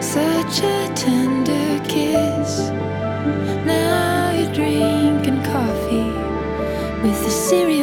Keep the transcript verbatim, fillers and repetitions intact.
Such a tender kiss. Now you're drinking coffee with a serious